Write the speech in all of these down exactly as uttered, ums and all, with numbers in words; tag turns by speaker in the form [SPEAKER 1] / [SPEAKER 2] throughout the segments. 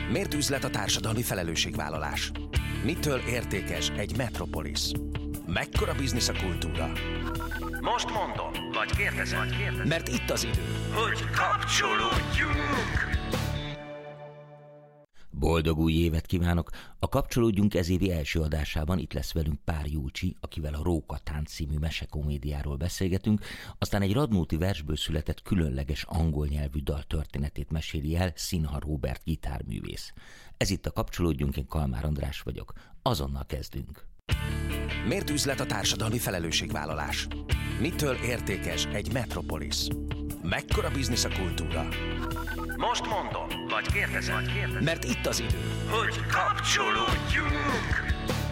[SPEAKER 1] Miért üzlet a társadalmi felelősségvállalás? Mitől értékes egy metropolisz? Mekkora biznisz a kultúra? Most mondom, vagy kérdezem, vagy kérdezem. Mert itt az idő, hogy kapcsolódjunk!
[SPEAKER 2] Boldog új évet kívánok! A Kapcsolódjunk ez évi első adásában itt lesz velünk Pár Julcsi, akivel a Rókatánc című mesekomédiáról beszélgetünk, aztán egy Radnóti versből született különleges angol nyelvű dal történetét meséli el Sinha Róbert gitárművész. Ez itt a Kapcsolódjunk, én Kalmár András vagyok. Azonnal kezdünk!
[SPEAKER 1] Miért üzlet a társadalmi felelősségvállalás? Mitől értékes egy metropolisz? Mekkora biznisz a kultúra? Most mondom, vagy kérdezem, vagy kérdezem. Mert itt az idő, hogy kapcsolódjunk!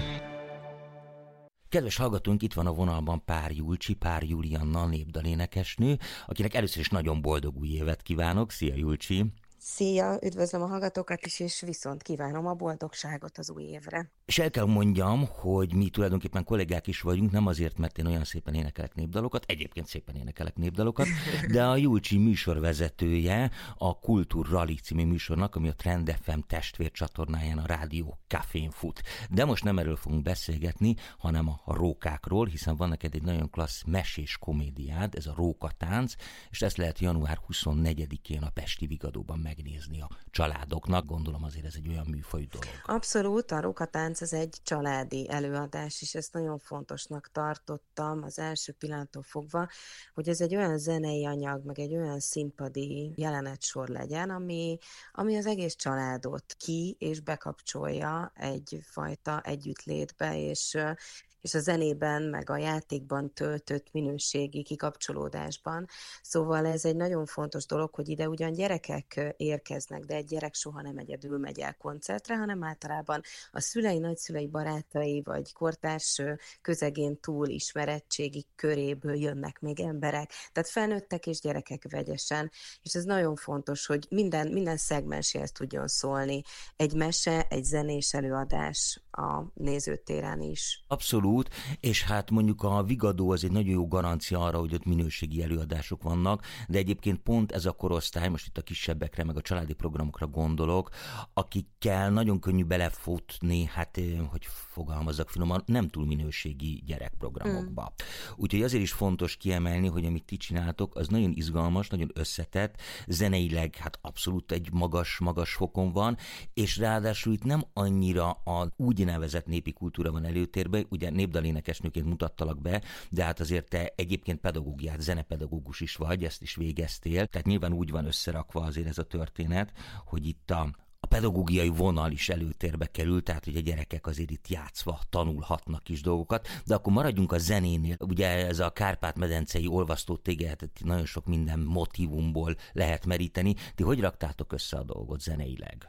[SPEAKER 2] Kedves hallgatónk, itt van a vonalban Pár Julcsi, Pár Julianna, népdalénekesnő, akinek először is nagyon boldog új évet kívánok. Szia, Julcsi!
[SPEAKER 3] Szia, üdvözlöm a hallgatókat is, és viszont kívánom a boldogságot az új évre.
[SPEAKER 2] És el kell mondjam, hogy mi tulajdonképpen kollégák is vagyunk, nem azért, mert én olyan szépen énekelek népdalokat, egyébként szépen énekelek népdalokat, de a Julcsi műsorvezetője a Kultúr Rally című műsornak, ami a Trend ef em testvér csatornáján, a Rádió Cafén fut. De most nem erről fogunk beszélgetni, hanem a rókákról, hiszen van neked egy nagyon klassz mesés komédiád, ez a Rókatánc, és ezt lehet január huszonnegyedikén a Pesti Vigadóban megnézni a családoknak. Gondolom azért ez egy olyan műfajú dolog.
[SPEAKER 3] Abszolút, a Rókatánc ez egy családi előadás, és ezt nagyon fontosnak tartottam az első pillanattól fogva, hogy ez egy olyan zenei anyag, meg egy olyan színpadi jelenetsor legyen, ami, ami az egész családot ki és bekapcsolja egyfajta együttlétbe, és és a zenében, meg a játékban töltött minőségi kikapcsolódásban. Szóval ez egy nagyon fontos dolog, hogy ide ugyan gyerekek érkeznek, de egy gyerek soha nem egyedül megy el koncertre, hanem általában a szülei, nagyszülei, barátai, vagy kortárs közegén túl ismerettségi köréből jönnek még emberek. Tehát felnőttek és gyerekek vegyesen, és ez nagyon fontos, hogy minden, minden szegmenséhez tudjon szólni. Egy mese, egy zenés előadás a nézőtéren is.
[SPEAKER 2] Abszolút. És hát mondjuk a Vigadó az egy nagyon jó garancia arra, hogy ott minőségi előadások vannak, de egyébként pont ez a korosztály, most itt a kisebbekre, meg a családi programokra gondolok, akikkel nagyon könnyű belefutni, hát hogy fogalmazzak finoman, nem túl minőségi gyerekprogramokba. Mm. Úgyhogy azért is fontos kiemelni, hogy amit ti csináltok, az nagyon izgalmas, nagyon összetett, zeneileg hát abszolút egy magas, magas fokon van, és ráadásul itt nem annyira a úgynevezett népi kultúra van előtérben, ugye népdalénekesnőként mutattalak be, de hát azért te egyébként pedagógiát, zenepedagógus is vagy, ezt is végeztél, tehát nyilván úgy van összerakva azért ez a történet, hogy itt a A pedagógiai vonal is előtérbe kerül, tehát hogy a gyerekek azért itt játszva tanulhatnak is dolgokat, de akkor maradjunk a zenénél. Ugye ez a Kárpát-medencei olvasztó tégelyet nagyon sok minden motívumból lehet meríteni. Ti hogy raktátok össze a dolgot zeneileg?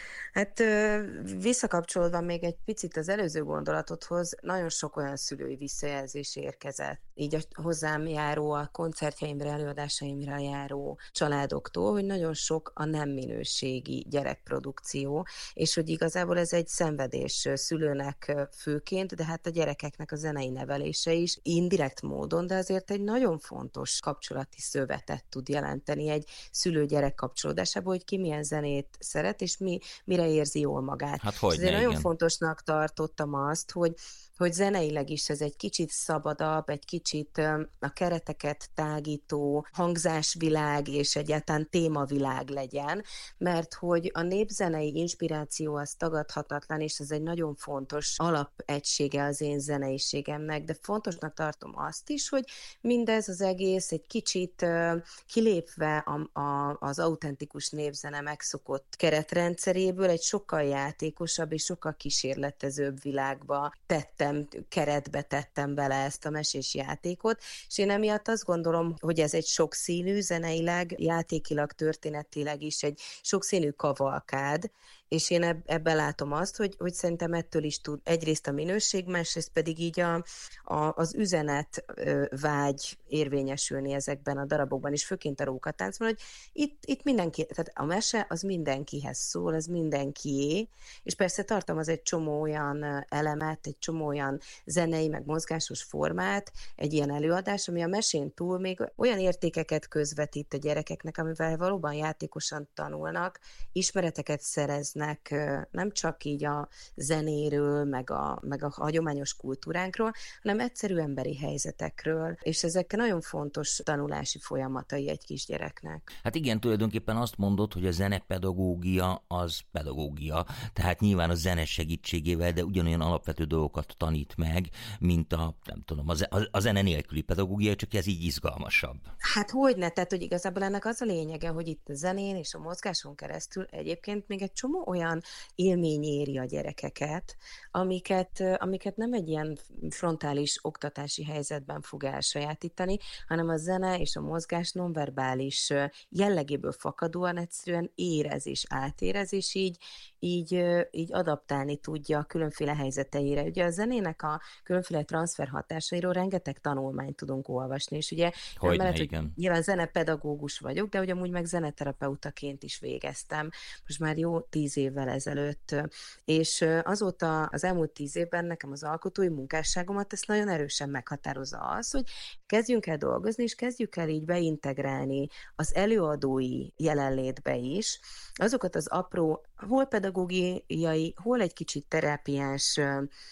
[SPEAKER 3] Hát visszakapcsolódva még egy picit az előző gondolatodhoz, nagyon sok olyan szülői visszajelzés érkezett, így a hozzám járó, a koncertjeimre, előadásaimra járó családoktól, hogy nagyon sok a nem minőségi gyerekprodukció, és hogy igazából ez egy szenvedés szülőnek főként, de hát a gyerekeknek a zenei nevelése is indirekt módon, de azért egy nagyon fontos kapcsolati szövetet tud jelenteni egy szülő-gyerek kapcsolódásából, hogy ki milyen zenét szeret, és mi, mire érzi jól magát.
[SPEAKER 2] Hát hogy
[SPEAKER 3] ezért
[SPEAKER 2] ne,
[SPEAKER 3] nagyon
[SPEAKER 2] igen.
[SPEAKER 3] fontosnak tartottam azt, hogy hogy zeneileg is ez egy kicsit szabadabb, egy kicsit a kereteket tágító hangzásvilág és egyáltalán témavilág legyen, mert hogy a népzenei inspiráció az tagadhatatlan, és ez egy nagyon fontos alapegysége az én zeneiségemnek, de fontosnak tartom azt is, hogy mindez az egész egy kicsit kilépve a, a, az autentikus népzene megszokott keretrendszeréből egy sokkal játékosabb és sokkal kísérletezőbb világba tettem, keretbe tettem bele ezt a mesés játékot, és én emiatt azt gondolom, hogy ez egy sokszínű, zeneileg, játékilag, történetileg is egy sokszínű kavalkád, és én eb- ebben látom azt, hogy, hogy szerintem ettől is tud egyrészt a minőség, másrészt pedig így a, a, az üzenet ö, vágy érvényesülni ezekben a darabokban, és főként a Rókatáncban, hogy itt, itt mindenki, tehát a mese az mindenkihez szól, az mindenkié, és persze tartalmaz egy csomó olyan elemet, egy csomó olyan zenei, meg mozgásos formát, egy ilyen előadás, ami a mesén túl még olyan értékeket közvetít a gyerekeknek, amivel valóban játékosan tanulnak, ismereteket szereznek, lesznek nem csak így a zenéről, meg a, meg a hagyományos kultúránkról, hanem egyszerű emberi helyzetekről, és ezek nagyon fontos tanulási folyamatai egy kisgyereknek.
[SPEAKER 2] Hát igen, tulajdonképpen azt mondod, hogy a zenepedagógia az pedagógia, tehát nyilván a zene segítségével, de ugyanolyan alapvető dolgokat tanít meg, mint a, nem tudom, a, a, a zene nélküli pedagógia, csak ez így izgalmasabb.
[SPEAKER 3] Hát hogyne, tehát hogy igazából ennek az a lényege, hogy itt a zenén és a mozgáson keresztül egyébként még egy csomó olyan élmény éri a gyerekeket, amiket, amiket nem egy ilyen frontális oktatási helyzetben fog elsajátítani, hanem a zene és a mozgás nonverbális jellegéből fakadóan egyszerűen érez és átérez, és így, így, így adaptálni tudja a különféle helyzeteire. Ugye a zenének a különféle transfer hatásairól rengeteg tanulmányt tudunk olvasni, és ugye
[SPEAKER 2] Hogyne,
[SPEAKER 3] mellett,
[SPEAKER 2] igen.
[SPEAKER 3] hogy nyilván zenepedagógus vagyok, de ugye amúgy meg zeneterapeutaként is végeztem, most már jó tíz évvel ezelőtt, és azóta az elmúlt tíz évben nekem az alkotói munkásságomat ezt nagyon erősen meghatározza az, hogy kezdjünk el dolgozni, és kezdjük el így beintegrálni az előadói jelenlétbe is azokat az apró, hol pedagógiai, hol egy kicsit terápiás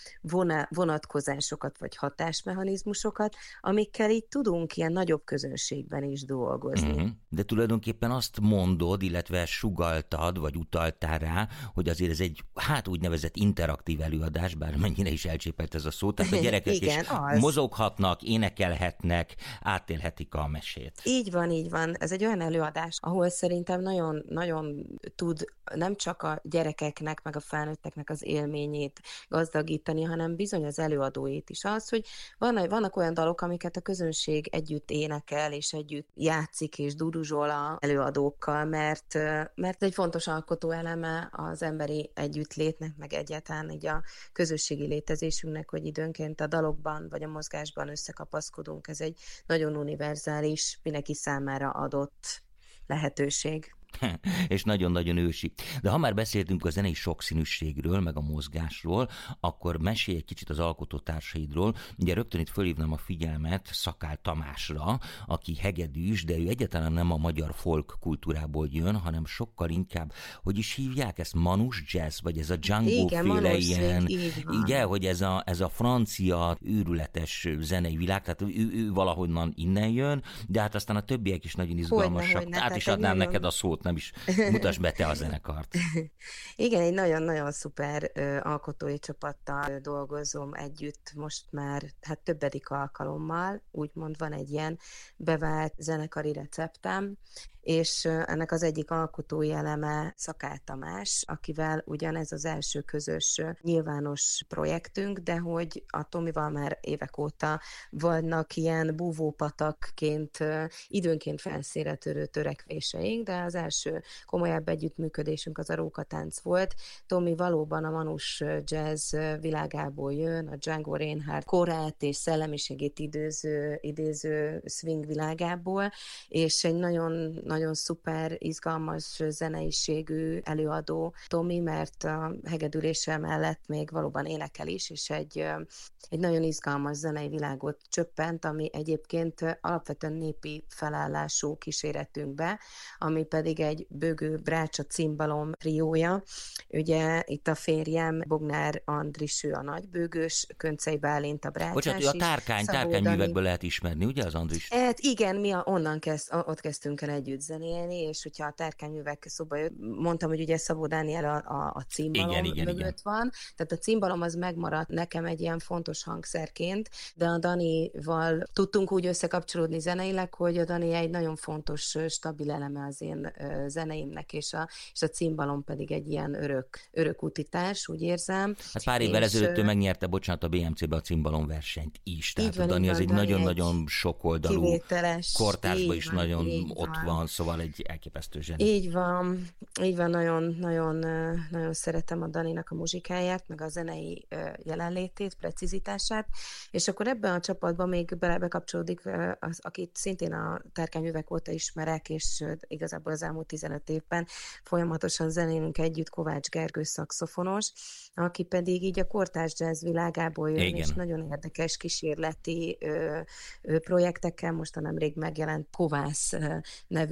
[SPEAKER 3] vonatkozásokat, vagy hatásmechanizmusokat, amikkel így tudunk ilyen nagyobb közönségben is dolgozni.
[SPEAKER 2] Uh-huh. De tulajdonképpen azt mondod, illetve sugalltad, vagy utaltál rá, hogy azért ez egy, hát úgynevezett interaktív előadás, bár mennyire is elcsépelt ez a szó, tehát a gyerekek
[SPEAKER 3] Igen,
[SPEAKER 2] is
[SPEAKER 3] az.
[SPEAKER 2] mozoghatnak, énekelhetnek, átélhetik a mesét.
[SPEAKER 3] Így van, így van. Ez egy olyan előadás, ahol szerintem nagyon, nagyon tud nem csak a gyerekeknek, meg a felnőtteknek az élményét gazdagítani, hanem bizony az előadóit is. Az, hogy van, vannak olyan dalok, amiket a közönség együtt énekel, és együtt játszik, és duduzsol a előadókkal, mert, mert egy fontos alkotó eleme az emberi együttlétnek, meg egyáltalán így a közösségi létezésünknek, hogy időnként a dalokban, vagy a mozgásban összekapaszkodunk. Ez egy nagyon univerzális, mindenki számára adott lehetőség.
[SPEAKER 2] És nagyon-nagyon ősi. De ha már beszéltünk a zenei sokszínűségről, meg a mozgásról, akkor mesélj egy kicsit az alkotótársaidról. Ugye rögtön itt fölhívnám a figyelmet Szakál Tamásra, aki hegedűs, de ő egyáltalán nem a magyar folk kultúrából jön, hanem sokkal inkább, hogy is hívják ezt, manus jazz, vagy ez a Django-féle ilyen, ugye, hogy ez a, ez a francia őrületes zenei világ, tehát ő, ő valahonnan innen jön, de hát aztán a többiek is nagyon izgalmasak. Hogyne, Át is adnám nagyon... neked a szót, nem is mutasd be te a zenekart.
[SPEAKER 3] Igen, egy nagyon-nagyon szuper ö, alkotói csapattal ö, dolgozom együtt most már hát többedik alkalommal, úgymond van egy ilyen bevált zenekari receptem, és ennek az egyik alkotói eleme Szakál Tamás, akivel ugyanez az első közös nyilvános projektünk, de hogy a Tomival már évek óta vannak ilyen búvópatakként, időnként felszínre törő törekvéseink, de az első komolyabb együttműködésünk az a Rókatánc volt. Tomi valóban a manus jazz világából jön, a Django Reinhardt korát és szellemiségét idéző, idéző swing világából, és egy nagyon nagyon szuper, izgalmas zeneiségű előadó Tomi, mert a hegedülése mellett még valóban énekel is, és egy, egy nagyon izgalmas zenei világot csöppent, ami egyébként alapvetően népi felállású kíséretünkbe, ami pedig egy bőgő brácsa cimbalom triója. Ugye itt a férjem Bognár Andris, ő a nagybőgős, Köncei Bálint a brácsás.
[SPEAKER 2] Bocsánat, ő a tárkány, tárkányművekből lehet ismerni, ugye az Andris?
[SPEAKER 3] Hát igen, mi a, onnan kezd, ott kezdtünk el együtt zenélni, és hogyha a tárkányművek szóba jött, mondtam, hogy ugye Szabó Dániel a, a, a cimbalom
[SPEAKER 2] igen, igen,
[SPEAKER 3] mögött
[SPEAKER 2] igen.
[SPEAKER 3] van, tehát a cimbalom az megmaradt nekem egy ilyen fontos hangszerként, de a Danival tudtunk úgy összekapcsolódni zeneileg, hogy a Dani egy nagyon fontos, stabil eleme az én zeneimnek, és a, és a cimbalom pedig egy ilyen örök, örök útitárs, úgy érzem.
[SPEAKER 2] Hát pár évvel ezelőtt ő megnyerte, bocsánat, a bé em cé-be a cimbalom versenyt is, tehát
[SPEAKER 3] van,
[SPEAKER 2] a Dani az egy nagyon-nagyon
[SPEAKER 3] egy
[SPEAKER 2] sokoldalú kortársban is
[SPEAKER 3] van,
[SPEAKER 2] nagyon ott
[SPEAKER 3] van.
[SPEAKER 2] van, szóval egy elképesztő zseni.
[SPEAKER 3] Így van, így van, nagyon, nagyon, nagyon szeretem a Daninak a muzsikáját, meg a zenei jelenlétét, precizitását, és akkor ebben a csapatban még bele bekapcsolódik, az, akit szintén a tárkányművek óta ismerek, és igazából az elmúlt tizenöt évben folyamatosan zenélünk együtt, Kovács Gergő szaxofonos, aki pedig így a kortárs jazz világából jön,
[SPEAKER 2] igen.
[SPEAKER 3] És nagyon érdekes kísérleti ö, ö, projektekkel, most a nemrég megjelent Kovász ö, nevű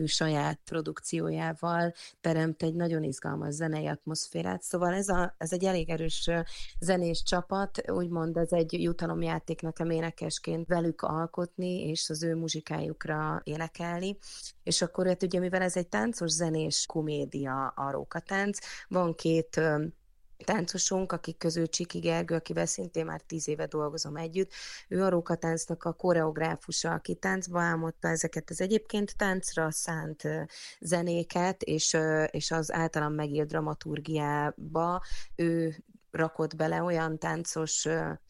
[SPEAKER 3] ő saját produkciójával teremt egy nagyon izgalmas zenei atmoszférát, szóval ez, a, ez egy elég erős zenés csapat, úgymond ez egy jutalomjáték nekem énekesként velük alkotni, és az ő muzsikájukra énekelni, és akkor hát ugye, mivel ez egy táncos zenés komédia, a rókatánc, van két táncosunk, akik közül Csiki Gergő, akivel szintén már tíz éve dolgozom együtt, ő a rókatáncnak a koreográfusa, aki táncba álmodta ezeket az egyébként táncra szánt zenéket, és, és az általam megírt dramaturgiába ő rakott bele olyan táncos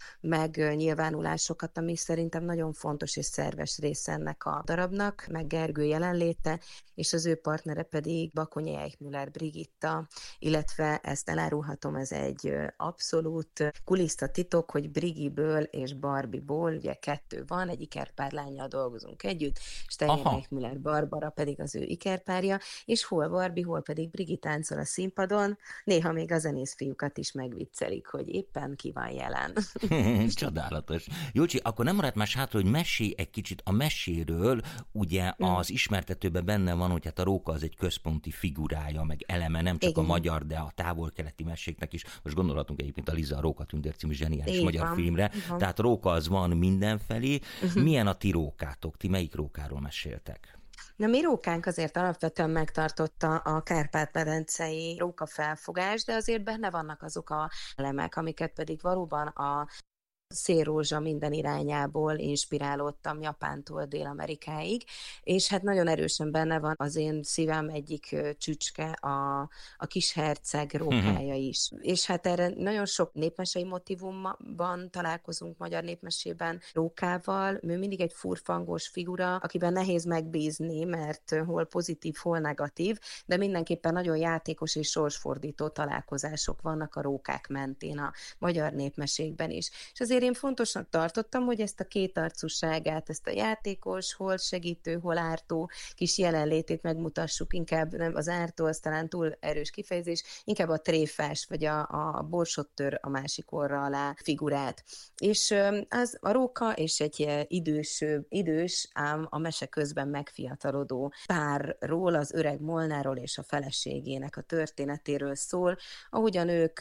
[SPEAKER 3] megnyilvánulásokat, ami szerintem nagyon fontos és szerves része ennek a darabnak, meg Gergő jelenléte, és az ő partnere pedig Bakonyi Eichmüller Brigitta, illetve ezt elárulhatom, ez egy abszolút kulisszatitok, hogy Brigiből és Barbiból, ugye kettő van, egy ikerpárlánnyal dolgozunk együtt, Steiner Eichmüller Barbara pedig az ő ikerpárja, és hol Barbie, hol pedig Brigi táncol a színpadon, néha még a zenészfiúkat is megviccelik, hogy éppen ki van jelen.
[SPEAKER 2] Csodálatos. Jócsi, akkor nem maradt más hátra, hogy mesélj egy kicsit a meséről, ugye az ismertetőben benne van, hogy hát a róka az egy központi figurája, meg eleme, nem csak Igen. a magyar, de a távol-keleti meséknek is. Most gondolhatunk egyébként a Liza a Róka Tündér című zseniális Igen. magyar filmre. Igen. Tehát róka az van mindenfelé. Uh-huh. Milyen a ti rókátok? Ti melyik rókáról meséltek?
[SPEAKER 3] Na, mi rókánk azért alapvetően megtartotta a kárpát-medencei rókafelfogás, de azért benne vannak azok a elemek, amiket pedig valóban a szélrózsa minden irányából inspirálódtam Japántól Dél-Amerikáig, és hát nagyon erősen benne van az én szívem egyik csücske, a, a kis herceg rókája is. És hát erre nagyon sok népmesei motívumban találkozunk magyar népmesében rókával. Ő mindig egy furfangos figura, akiben nehéz megbízni, mert hol pozitív, hol negatív, de mindenképpen nagyon játékos és sorsfordító találkozások vannak a rókák mentén a magyar népmesékben is. És azért én fontosnak tartottam, hogy ezt a kétarcúságát, ezt a játékos, hol segítő, hol ártó kis jelenlétét megmutassuk, inkább nem az ártó, az talán túl erős kifejezés, inkább a tréfás, vagy a, a borsot tör a másik orra alá figurát. És az a róka és egy idős, idős, ám a mese közben megfiatalodó párról, az öreg Molnáról és a feleségének a történetéről szól, ahogyan ők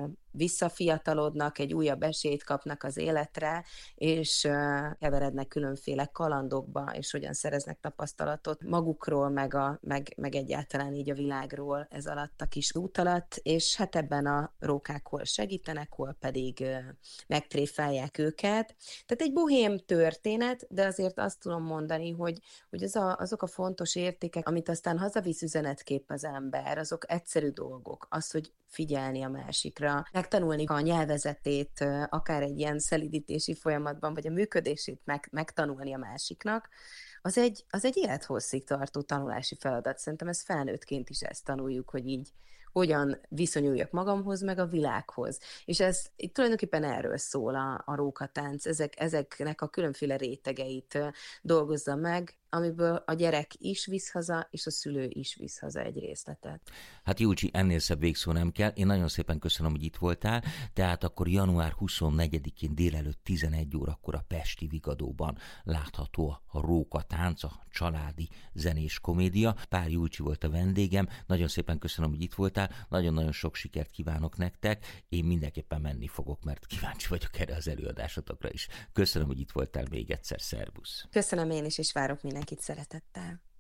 [SPEAKER 3] visszafiatalodnak, egy újabb esélyt kapnak az életre, és keverednek különféle kalandokba, és hogyan szereznek tapasztalatot magukról, meg, a, meg, meg egyáltalán így a világról ez alatt a kis út alatt, és hát ebben a rókák hol segítenek, hol pedig megtréfálják őket. Tehát egy bohém történet, de azért azt tudom mondani, hogy, hogy az a, azok a fontos értékek, amit aztán hazavisz üzenetképp az ember, azok egyszerű dolgok. Az, hogy figyelni a másikra, megtanulni a nyelvezetét, akár egy ilyen szelídítési folyamatban, vagy a működését meg, megtanulni a másiknak, az egy, az egy élethosszig tartó tanulási feladat. Szerintem ezt felnőttként is ezt tanuljuk, hogy így hogyan viszonyuljak magamhoz, meg a világhoz. És ez itt tulajdonképpen erről szól a, a rókatánc, ezek, ezeknek a különféle rétegeit dolgozza meg, amiből a gyerek is visz haza, és a szülő is visz haza egy részletet.
[SPEAKER 2] Hát Jócsi, ennél szebb végszó nem kell. Én nagyon szépen köszönöm, hogy itt voltál. Tehát akkor január huszonnegyedikén délelőtt tizenegy órakor a pesti Vigadóban látható a Rókatánc, a családi zenés komédia. Pál Julcsi volt a vendégem. Nagyon szépen köszönöm, hogy itt voltál. Nagyon-nagyon sok sikert kívánok nektek. Én mindenképpen menni fogok, mert kíváncsi vagyok erre az előadásotokra is. Köszönöm, hogy itt voltál még egyszer. Szervusz!
[SPEAKER 3] Köszönöm én is, és várok mindenkit szeretettel.